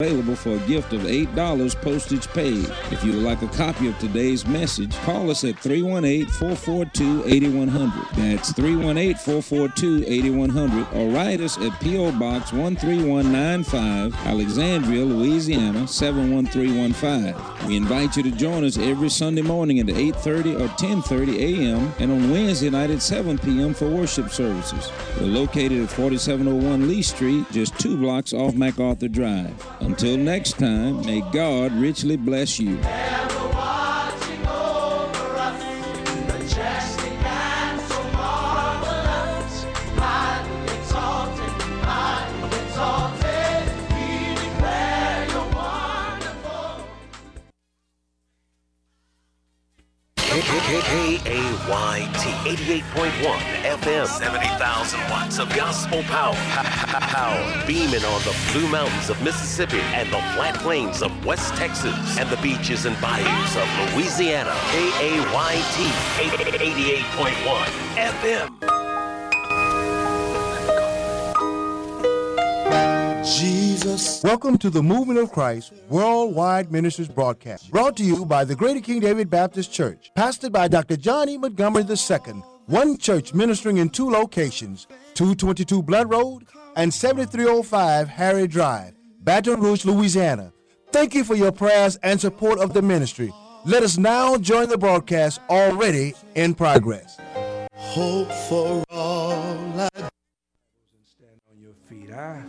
available for a gift of $8 postage paid. If you would like a copy of today's message, call us at 318-442-8100. That's 318-442-8100, or write us at P.O. Box 13195, Alexandria, Louisiana 71315. We invite you to join us every Sunday morning at 8:30 or 10:30 a.m. and on Wednesday night at 7 p.m. for worship services. We're located at 4701 Lee Street, just 2 blocks off MacArthur Drive. Until next time, may God richly bless you. KAYT 88.1 FM, 70,000 watts of gospel power. Beaming on the Blue Mountains of Mississippi and the flat plains of West Texas and the beaches and bayous of Louisiana. KAYT 88.1 FM. Jesus. Welcome to the Movement of Christ Worldwide Ministries broadcast, brought to you by the Greater King David Baptist Church, pastored by Dr. John E. Montgomery II, one church ministering in 2 locations, 222 Blood Road and 7305 Harry Drive, Baton Rouge, Louisiana. Thank you for your prayers and support of the ministry. Let us now join the broadcast already in progress. Hope for all. Stand on your feet.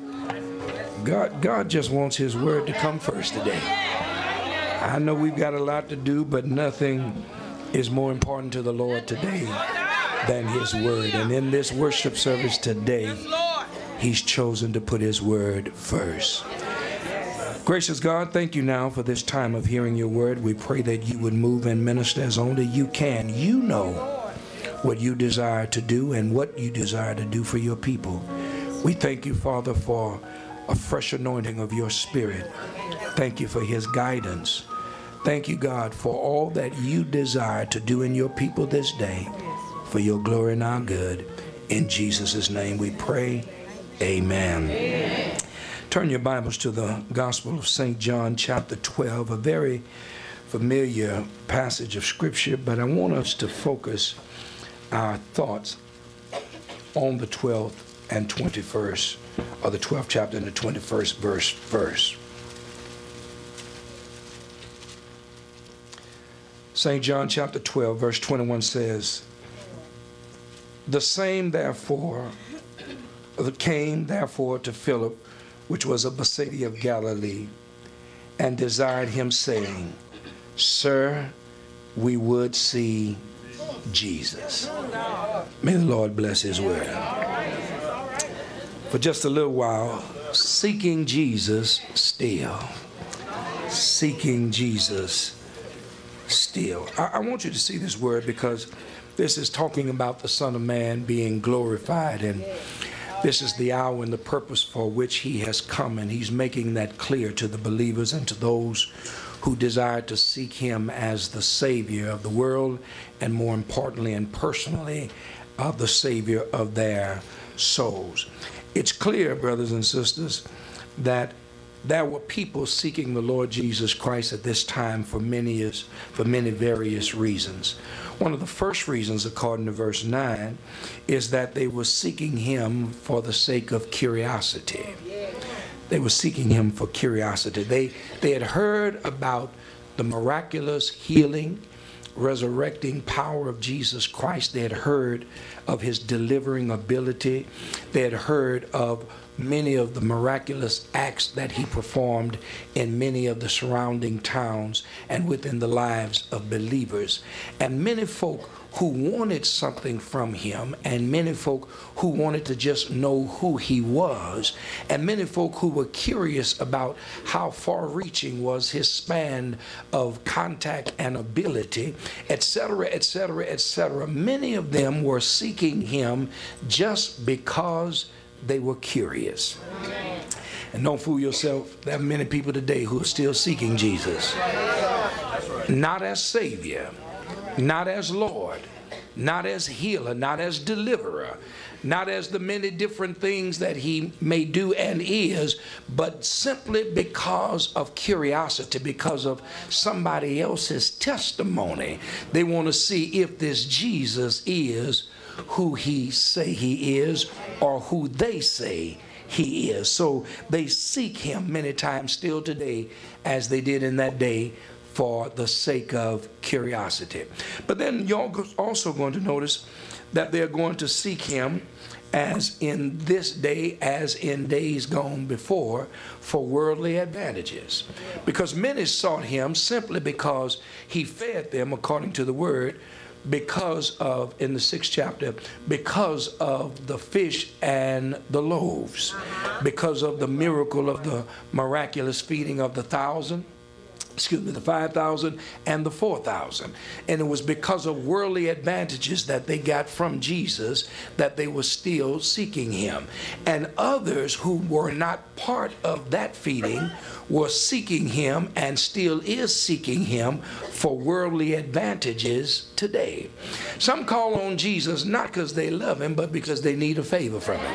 God just wants his word to come first today. I know we've got a lot to do, but nothing is more important to the Lord today than his word. And in this worship service today, he's chosen to put his word first. Gracious God, thank you now for this time of hearing your word. We pray that you would move and minister as only you can. You know what you desire to do and what you desire to do for your people. We thank you, Father, for a fresh anointing of your spirit. Thank you for his guidance. Thank you, God, for all that you desire to do in your people this day, for your glory and our good. In Jesus' name we pray. Amen. Amen. Turn your Bibles to the Gospel of St. John, chapter 12, a very familiar passage of Scripture, but I want us to focus our thoughts on the 12th and 21st, or the 12th chapter and the 21st verse. St. John chapter 12, verse 21 says, "The same therefore came therefore to Philip, which was of Bethsaida of Galilee, and desired him, saying, Sir, we would see Jesus." May the Lord bless his word. For just a little while, seeking Jesus still. Seeking Jesus still. I want you to see this word because this is talking about the Son of Man being glorified, and this is the hour and the purpose for which he has come, and he's making that clear to the believers and to those who desire to seek him as the Savior of the world, and more importantly and personally, the Savior of their souls. It's clear, brothers and sisters, that there were people seeking the Lord Jesus Christ at this time for many various reasons. One of the first reasons, according to verse 9, is that they were seeking him for the sake of curiosity. They were seeking him for curiosity. They had heard about the miraculous healing, resurrecting power of Jesus Christ. They had heard of his delivering ability. They had heard of many of the miraculous acts that he performed in many of the surrounding towns and within the lives of believers. And many folk who wanted something from him, and many folk who wanted to just know who he was, and many folk who were curious about how far-reaching was his span of contact and ability, etc., etc., etc. Many of them were seeking him just because they were curious. And don't fool yourself, there are many people today who are still seeking Jesus. Not as Savior, not as Lord, not as healer, not as deliverer, not as the many different things that he may do and is, but simply because of curiosity, because of somebody else's testimony. They want to see if this Jesus is who he say he is, or who they say he is. So they seek him many times still today, as they did in that day, for the sake of curiosity. But then you're also going to notice that they're going to seek him, as in this day, as in days gone before, for worldly advantages. Because many sought him simply because he fed them, according to the word, because of, in the 6th chapter, because of the fish and the loaves, because of the miracle of the miraculous feeding of the 5,000 and the 4,000. And it was because of worldly advantages that they got from Jesus that they were still seeking him. And others who were not part of that feeding were seeking him, and still is seeking him, for worldly advantages today. Some call on Jesus not because they love him, but because they need a favor from him.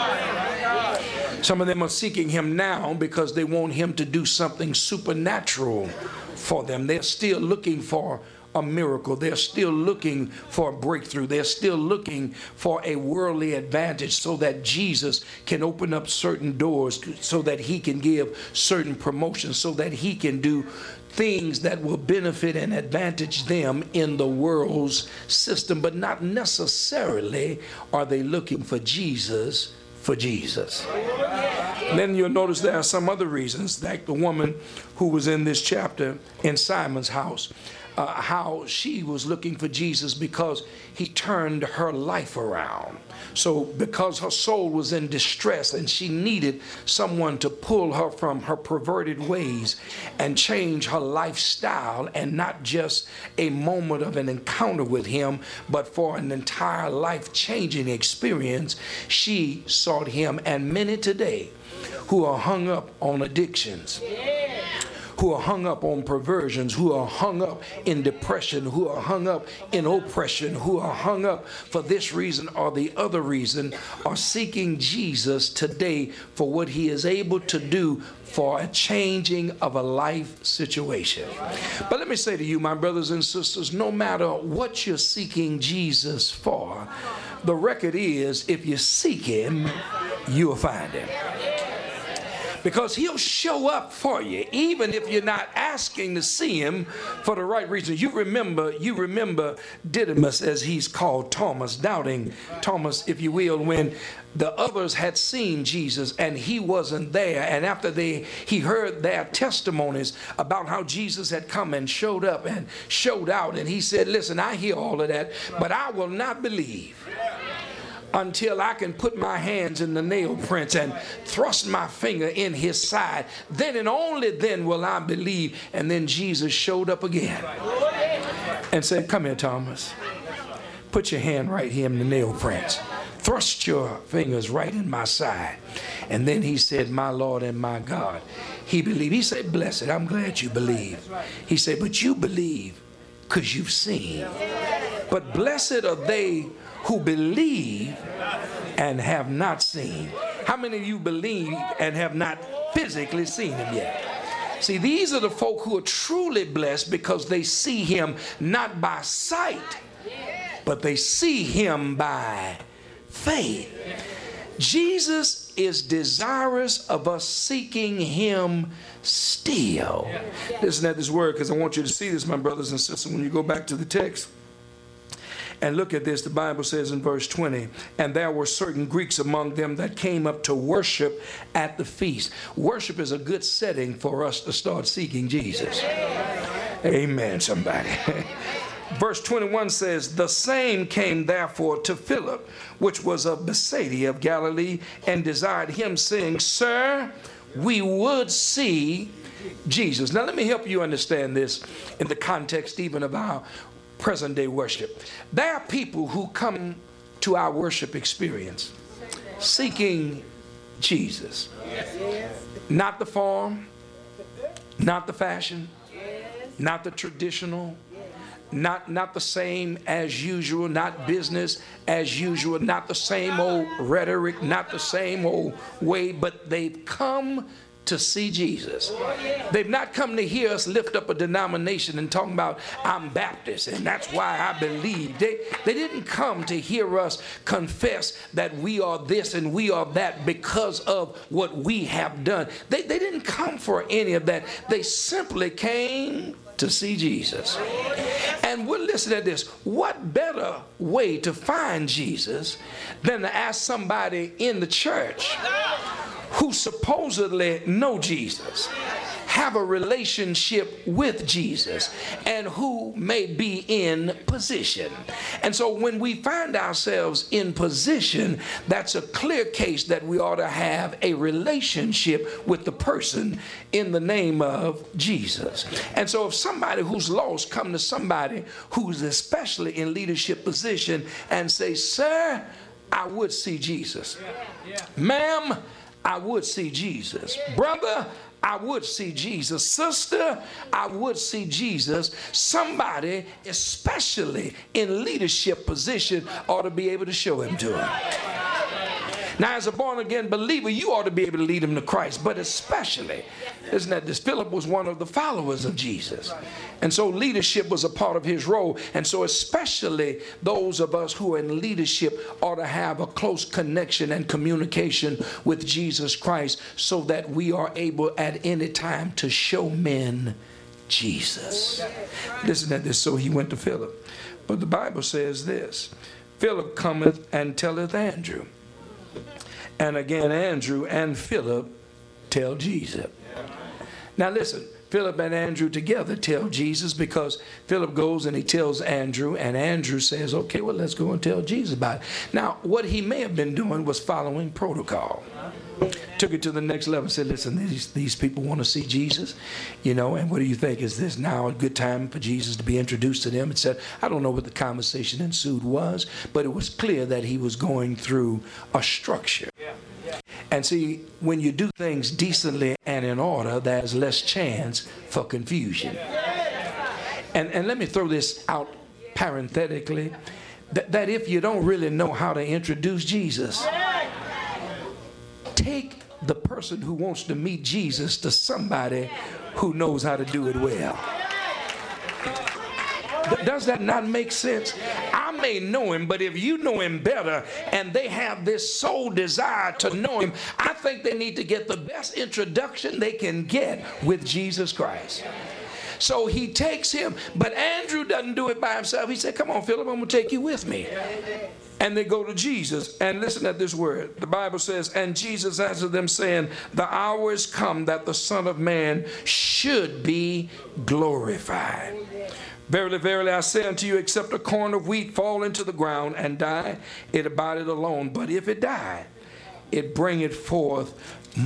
Some of them are seeking him now because they want him to do something supernatural for them. They're still looking for a miracle. They're still looking for a breakthrough. They're still looking for a worldly advantage, so that Jesus can open up certain doors, so that he can give certain promotions, so that he can do things that will benefit and advantage them in the world's system. But not necessarily are they looking for Jesus for Jesus. Then you'll notice there are some other reasons, like the woman who was in this chapter in Simon's house, how she was looking for Jesus because he turned her life around. So because her soul was in distress and she needed someone to pull her from her perverted ways and change her lifestyle, and not just a moment of an encounter with him, but for an entire life-changing experience, she sought him. And many today who are hung up on addictions, who are hung up on perversions, who are hung up in depression, who are hung up in oppression, who are hung up for this reason or the other reason, are seeking Jesus today for what he is able to do for a changing of a life situation. But let me say to you, my brothers and sisters, no matter what you're seeking Jesus for, the record is, if you seek him, you'll find him. Because he'll show up for you, even if you're not asking to see him for the right reason. You remember Didymus, as he's called, Thomas, doubting Thomas, if you will, when the others had seen Jesus and he wasn't there. And after he heard their testimonies about how Jesus had come and showed up and showed out, and he said, listen, I hear all of that, but I will not believe until I can put my hands in the nail prints and thrust my finger in his side. Then and only then will I believe. And then Jesus showed up again and said, come here, Thomas. Put your hand right here in the nail prints. Thrust your fingers right in my side. And then he said, my Lord and my God. He believed. He said, blessed, I'm glad you believe. He said, but you believe because you've seen. But blessed are they who believe and have not seen. How many of you believe and have not physically seen him yet? See, these are the folk who are truly blessed because they see him not by sight, but they see him by faith. Jesus is desirous of us seeking him still. Listen at this word, because I want you to see this, my brothers and sisters, when you go back to the text. And look at this, the Bible says in verse 20, and there were certain Greeks among them that came up to worship at the feast. Worship is a good setting for us to start seeking Jesus. Amen, somebody. Verse 21 says, the same came therefore to Philip, which was of Bethsaida of Galilee, and desired him, saying, Sir, we would see Jesus. Now let me help you understand this in the context even of our present day worship. There are people who come to our worship experience seeking Jesus. Not the form, not the fashion, not the traditional, Not the same as usual, not business as usual, not the same old rhetoric, not the same old way, but they've come to see Jesus. They've not come to hear us lift up a denomination and talking about, I'm Baptist and that's why I believe. They didn't come to hear us confess that we are this and we are that because of what we have done. They didn't come for any of that. They simply came to see Jesus. And we'll listen to this. What better way to find Jesus than to ask somebody in the church who supposedly know Jesus, have a relationship with Jesus, and who may be in position. And so when we find ourselves in position, that's a clear case that we ought to have a relationship with the person in the name of Jesus. And so if somebody who's lost come to somebody who's especially in leadership position and say, sir, I would see Jesus. Ma'am, I would see Jesus. Brother, I would see Jesus. Sister, I would see Jesus. Somebody, especially in leadership position, ought to be able to show him to him. Now, as a born-again believer, you ought to be able to lead him to Christ, but especially, isn't that this? Philip was one of the followers of Jesus. And so leadership was a part of his role. And so especially those of us who are in leadership ought to have a close connection and communication with Jesus Christ so that we are able at any time to show men Jesus. Listen to this. So he went to Philip. But the Bible says this, Philip cometh and telleth Andrew. And again, Andrew and Philip tell Jesus. Now listen, Philip and Andrew together tell Jesus because Philip goes and he tells Andrew, and Andrew says, okay, well, let's go and tell Jesus about it. Now, what he may have been doing was following protocol. Took it to the next level and said, listen, these people want to see Jesus, and what do you think? Is this now a good time for Jesus to be introduced to them? And said, I don't know what the conversation ensued was, but it was clear that he was going through a structure. And see, when you do things decently and in order, there's less chance for confusion. And let me throw this out parenthetically, that if you don't really know how to introduce Jesus, take the person who wants to meet Jesus to somebody who knows how to do it well. Does that not make sense? I may know him, but if you know him better and they have this sole desire to know him, I think they need to get the best introduction they can get with Jesus Christ. So he takes him, but Andrew doesn't do it by himself. He said, come on, Philip, I'm going to take you with me. And they go to Jesus, and listen at this word. The Bible says, and Jesus answered them, saying, the hour is come that the Son of Man should be glorified. Verily, verily, I say unto you, except a corn of wheat fall into the ground and die, it abideth alone. But if it die, it bringeth forth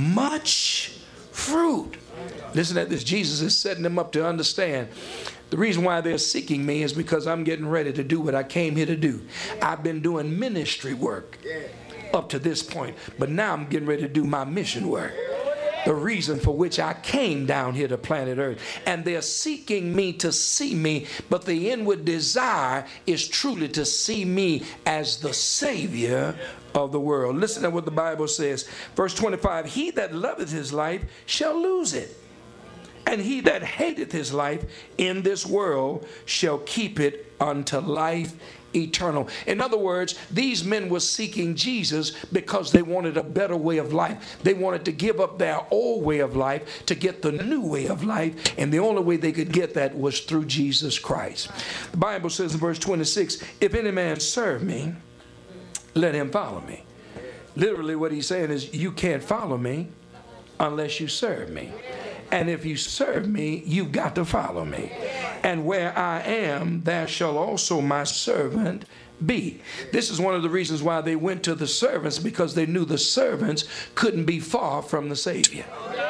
much fruit. Listen at this. Jesus is setting them up to understand. The reason why they're seeking me is because I'm getting ready to do what I came here to do. I've been doing ministry work up to this point, but now I'm getting ready to do my mission work. The reason for which I came down here to planet Earth. And they're seeking me to see me, but the inward desire is truly to see me as the Savior of the world. Listen to what the Bible says. Verse 25, he that loveth his life shall lose it. And he that hateth his life in this world shall keep it unto life eternal. In other words, these men were seeking Jesus because they wanted a better way of life. They wanted to give up their old way of life to get the new way of life, and the only way they could get that was through Jesus Christ. The Bible says in verse 26, if any man serve me, let him follow me. Literally what he's saying is, you can't follow me unless you serve me. And if you serve me, you've got to follow me. And where I am, there shall also my servant be. This is one of the reasons why they went to the servants, because they knew the servants couldn't be far from the Savior.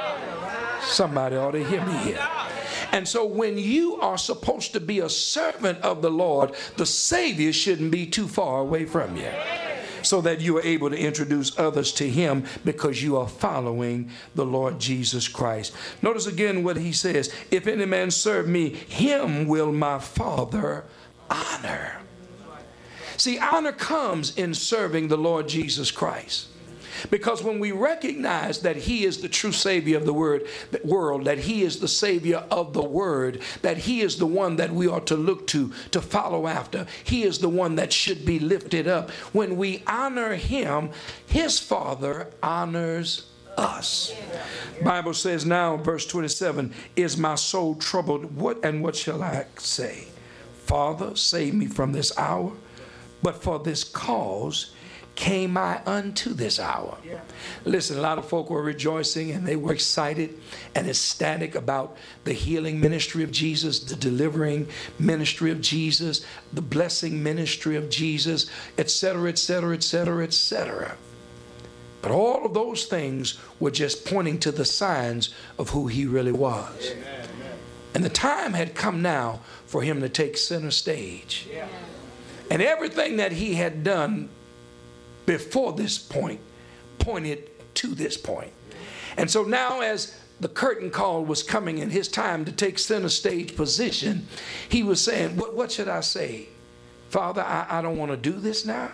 Somebody ought to hear me here. And so when you are supposed to be a servant of the Lord, the Savior shouldn't be too far away from you. so that you are able to introduce others to him because you are following the Lord Jesus Christ. Notice again what he says. If any man serve me, him will my Father honor. See, honor comes in serving the Lord Jesus Christ. Because when we recognize that he is the true Savior of the world, that he is the Savior of the Word, that he is the one that we ought to look to follow after, he is the one that should be lifted up. When we honor him, his Father honors us. Bible says now, verse 27, is my soul troubled? What shall I say? Father, save me from this hour. But for this cause came I unto this hour. Listen, a lot of folk were rejoicing and they were excited and ecstatic about the healing ministry of Jesus, the delivering ministry of Jesus, the blessing ministry of Jesus, etc., etc., etc., etc. But all of those things were just pointing to the signs of who he really was. And the time had come now for him to take center stage. And everything that he had done before this point pointed to this point. And so now as the curtain call was coming and his time to take center stage position, he was saying, what should I say? Father, I don't want to do this now.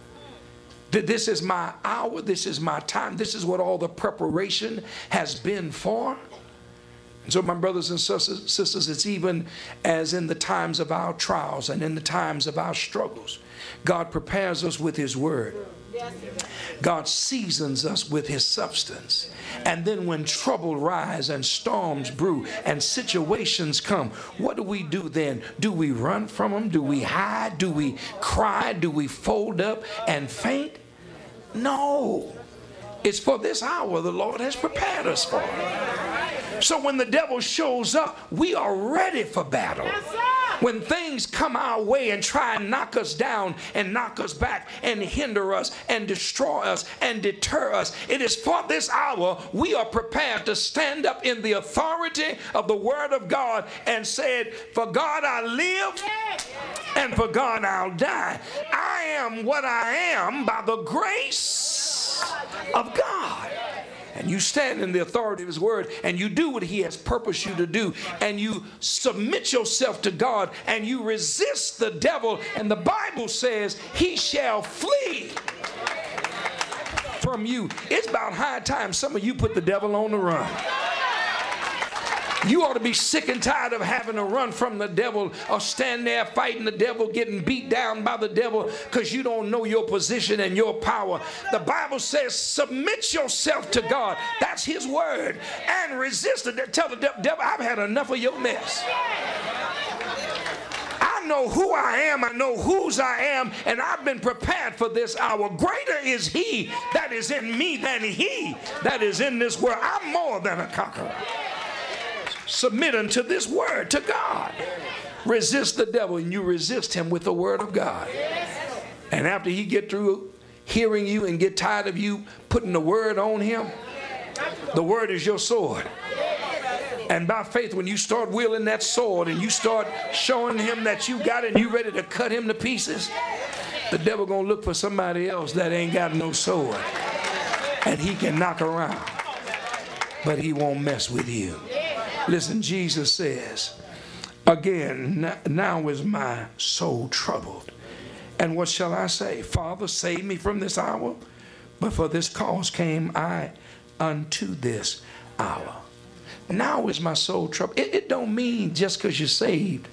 This is my hour. This is my time. This is what all the preparation has been for. And so, my brothers and sisters, it's even as in the times of our trials and in the times of our struggles, God prepares us with his word. God seasons us with his substance. And then when trouble rise and storms brew and situations come, what do we do then? Do we run from them? Do we hide? Do we cry? Do we fold up and faint? No. It's for this hour the Lord has prepared us for. So when the devil shows up, we are ready for battle. When things come our way and try and knock us down and knock us back and hinder us and destroy us and deter us, it is for this hour we are prepared to stand up in the authority of the Word of God and say, for God I live and for God I'll die. I am what I am by the grace of God. And you stand in the authority of his word and you do what he has purposed you to do, and you submit yourself to God and you resist the devil, and the Bible says he shall flee from you. It's about high time some of you put the devil on the run. You ought to be sick and tired of having to run from the devil or stand there fighting the devil, getting beat down by the devil because you don't know your position and your power. The Bible says submit yourself to God. That's his word. And resist it. Tell the devil, I've had enough of your mess. I know who I am. I know whose I am. And I've been prepared for this hour. Greater is he that is in me than he that is in this world. I'm more than a conqueror. Submit unto this word, to God. Resist the devil, and you resist him with the word of God. And after he get through hearing you and get tired of you putting the word on him, the word is your sword. And by faith, when you start wielding that sword and you start showing him that you got it and you ready to cut him to pieces, the devil gonna look for somebody else that ain't got no sword. And he can knock around, but he won't mess with you. Listen, Jesus says, again, now is my soul troubled. And what shall I say? Father, save me from this hour. But for this cause came I unto this hour. Now is my soul troubled. It don't mean just because you're saved,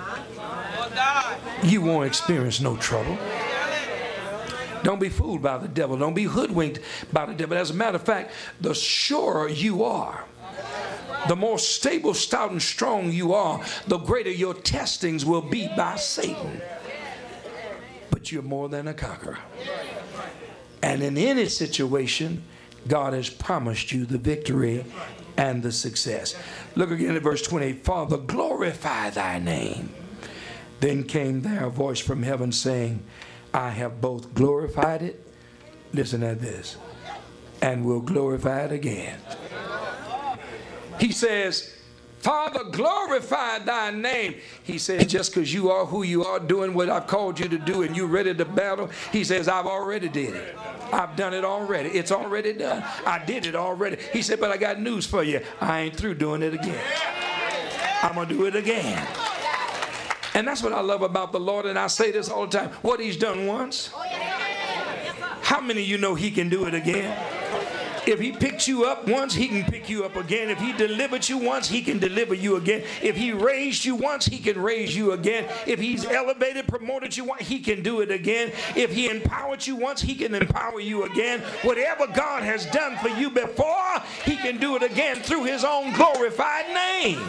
you won't experience no trouble. Don't be fooled by the devil. Don't be hoodwinked by the devil. As a matter of fact, the surer you are, the more stable, stout, and strong you are, the greater your testings will be by Satan. But you're more than a conqueror. And in any situation, God has promised you the victory and the success. Look again at verse 28. Father, glorify thy name. Then came there a voice from heaven saying, I have both glorified it, listen at this, and will glorify it again. He says, Father, glorify thy name. He said, just because you are who you are, doing what I've called you to do, and you're ready to battle, he says, I've already did it. I've done it already. It's already done. I did it already. He said, but I got news for you. I ain't through doing it again. I'm going to do it again. And that's what I love about the Lord, and I say this all the time. What he's done once, how many of you know he can do it again? If he picked you up once, he can pick you up again. If he delivered you once, he can deliver you again. If he raised you once, he can raise you again. If he's elevated, promoted you once, he can do it again. If he empowered you once, he can empower you again. Whatever God has done for you before, he can do it again through his own glorified name.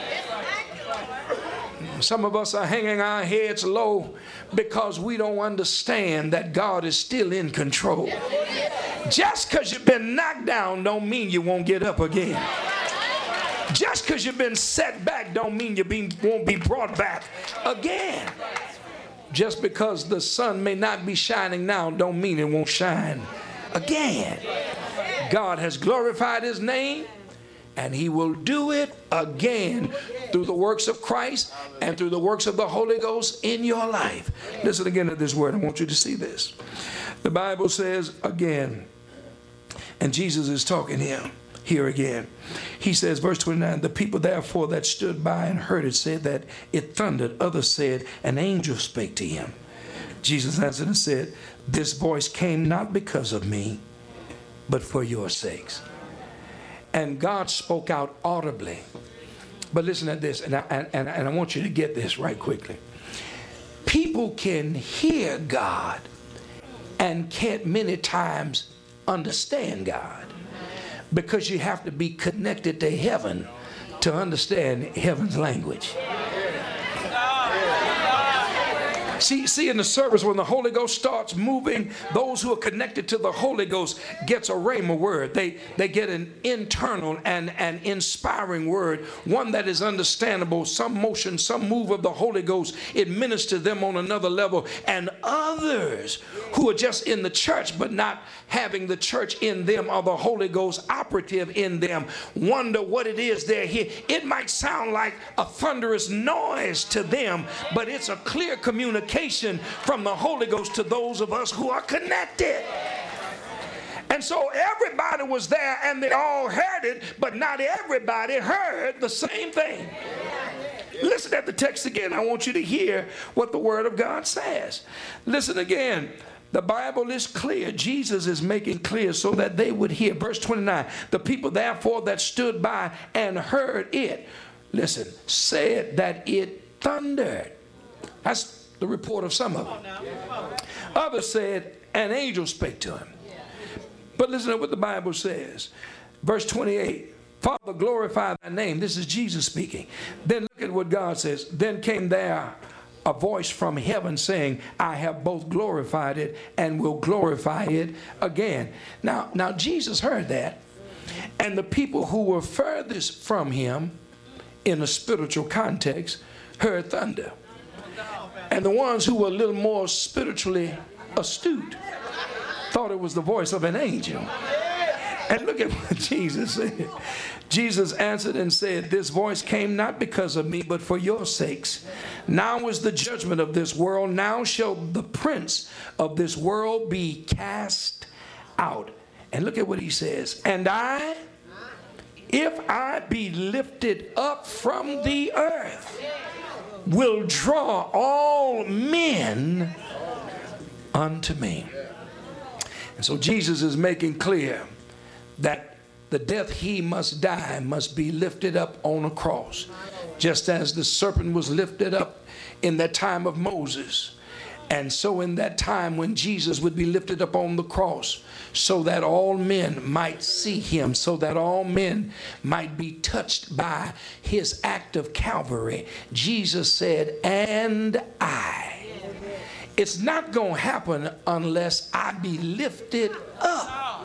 Some of us are hanging our heads low because we don't understand that God is still in control. Just because you've been knocked down don't mean you won't get up again. Just because you've been set back don't mean you won't be brought back again. Just because the sun may not be shining now don't mean it won't shine again. God has glorified his name, and he will do it again through the works of Christ and through the works of the Holy Ghost in your life. Listen again to this word. I want you to see this. The Bible says again, and Jesus is talking here again. He says, verse 29, the people therefore that stood by and heard it said that it thundered. Others said, an angel spake to him. Jesus answered and said, this voice came not because of me, but for your sakes. And God spoke out audibly. But listen to this, and I want you to get this right quickly. People can hear God and can't many times understand God, because you have to be connected to heaven to understand heaven's language. See, in the service, when the Holy Ghost starts moving, those who are connected to the Holy Ghost gets a rhema word. They get an internal and an inspiring word, one that is understandable. Some motion, some move of the Holy Ghost, it ministers them on another level. And others who are just in the church but not having the church in them or the Holy Ghost operative in them wonder what it is they're hearing. It might sound like a thunderous noise to them, but it's a clear communication from the Holy Ghost to those of us who are connected. And so everybody was there and they all heard it, but not everybody heard the same thing. Listen at the text again. I want you to hear what the Word of God says. Listen again. The Bible is clear. Jesus is making clear so that they would hear. Verse 29, the people therefore that stood by and heard it, listen, said that it thundered. That's the report of some of them. Others said an angel spake to him. But listen to what the Bible says. Verse 28, Father, glorify thy name. This is Jesus speaking. Then look at what God says. Then came there a voice from heaven saying, I have both glorified it and will glorify it again. Now Jesus heard that, and the people who were furthest from him in a spiritual context heard thunder. And the ones who were a little more spiritually astute thought it was the voice of an angel. And look at what Jesus said. Jesus answered and said, this voice came not because of me, but for your sakes. Now is the judgment of this world. Now shall the prince of this world be cast out. And look at what he says. And I, if I be lifted up from the earth, will draw all men unto me. And so Jesus is making clear that the death he must die must be lifted up on a cross, just as the serpent was lifted up in that time of Moses. And so in that time when Jesus would be lifted up on the cross, so that all men might see him, so that all men might be touched by his act of Calvary, Jesus said, and I. It's not going to happen unless I be lifted up.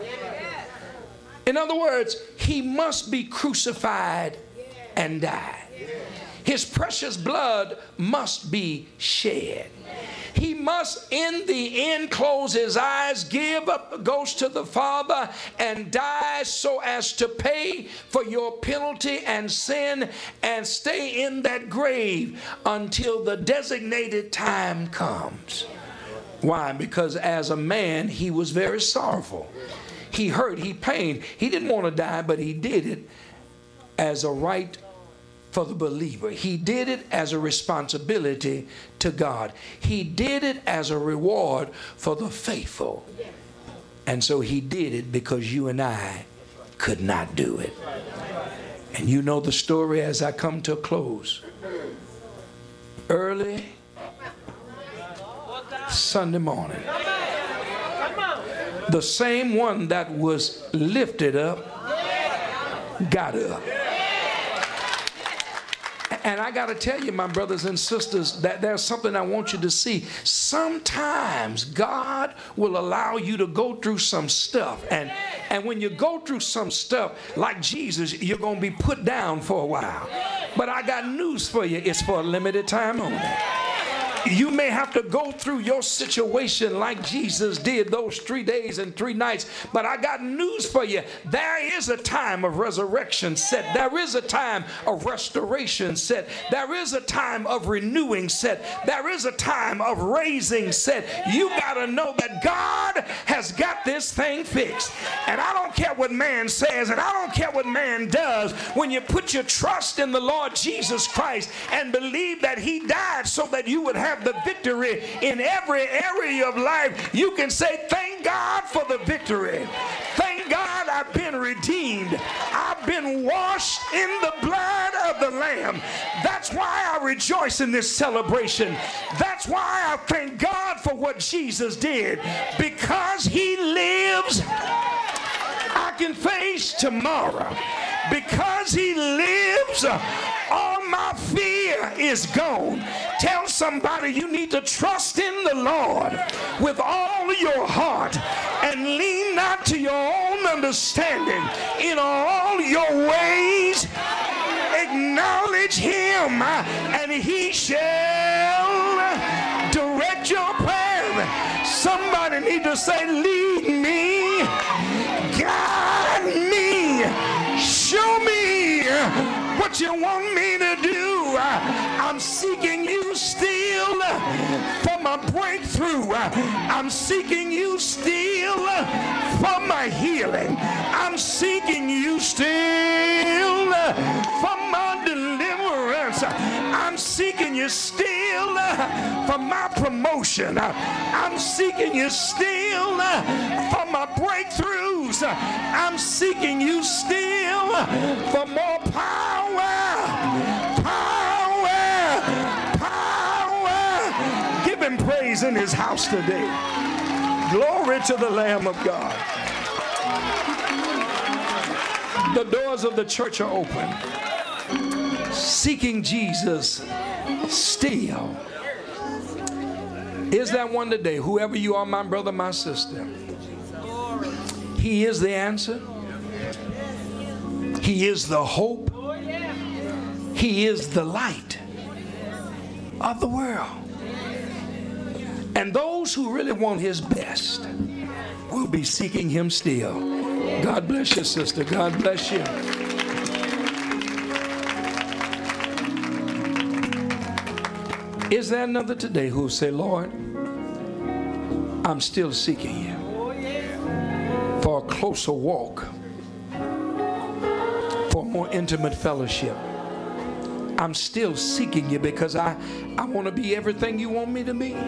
In other words, he must be crucified and die. His precious blood must be shed. He must in the end close his eyes, give up the ghost to the Father, and die so as to pay for your penalty and sin, and stay in that grave until the designated time comes. Why? Because as a man, he was very sorrowful. He hurt, he pained. He didn't want to die, but he did it as a right for the believer. He did it as a responsibility to God. He did it as a reward for the faithful. And so he did it because you and I could not do it. And you know the story as I come to a close. Early Sunday morning, the same one that was lifted up got up. And I got to tell you, my brothers and sisters, that there's something I want you to see. Sometimes God will allow you to go through some stuff. And when you go through some stuff, like Jesus, you're going to be put down for a while. But I got news for you. It's for a limited time only. You may have to go through your situation like Jesus did those 3 days and 3 nights. But I got news for you. There is a time of resurrection set. There is a time of restoration set. There is a time of renewing set. There is a time of raising set. You got to know that God has got this thing fixed. And I don't care what man says, and I don't care what man does. When you put your trust in the Lord Jesus Christ and believe that he died so that you would have the victory in every area of life, you can say, thank God for the victory. Thank God I've been redeemed. I've been washed in the blood of the Lamb. That's why I rejoice in this celebration. That's why I thank God for what Jesus did. Because he lives, I can face tomorrow. Because he lives, all my fear is gone. Tell somebody you need to trust in the Lord with all your heart and lean not to your own understanding. In all your ways, acknowledge him, and he shall direct your path. Somebody need to say, lead me, guide me, show me what you want me to do. I'm seeking you still for my breakthrough. I'm seeking you still for my healing. I'm seeking you still for my deliverance. I'm seeking you still for my promotion. I'm seeking you still for my breakthroughs. I'm seeking you still for more power. Give him praise in his house today. Glory to the Lamb of God. The doors of the church are open. Seeking Jesus still. Is that one today? Whoever you are, my brother, my sister. He is the answer. He is the hope. He is the light of the world. And those who really want his best will be seeking him still. God bless you, sister. God bless you. Is there another today who will say, Lord, I'm still seeking you for a closer walk, for more intimate fellowship. I'm still seeking you because I want to be everything you want me to be.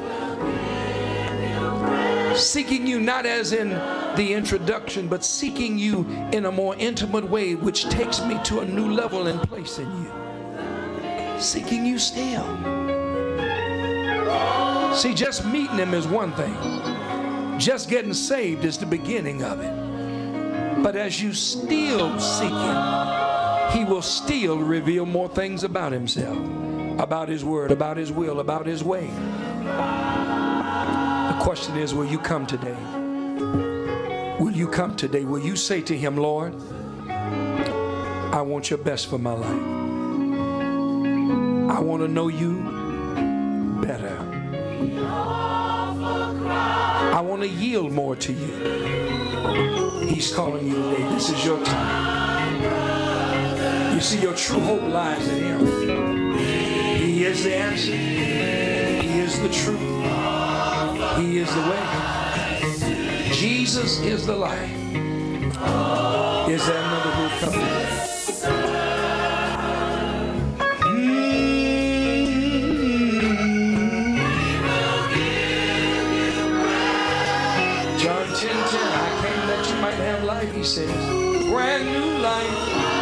Seeking you not as in the introduction, but seeking you in a more intimate way, which takes me to a new level and place in you. Seeking you still. See, just meeting him is one thing. Just getting saved is the beginning of it. But as you still seek him, he will still reveal more things about himself, about his word, about his will, about his way. The question is, will you come today? Will you come today? Will you say to him, Lord, I want your best for my life. I want to know you better. I want to yield more to you. He's calling you today. This is your time. You see, your true hope lies in Him. He is the answer. He is the truth. He is the way. Jesus is the light. Is there another who will come? John 10:10, I came that you might have life, He says. Brand new life.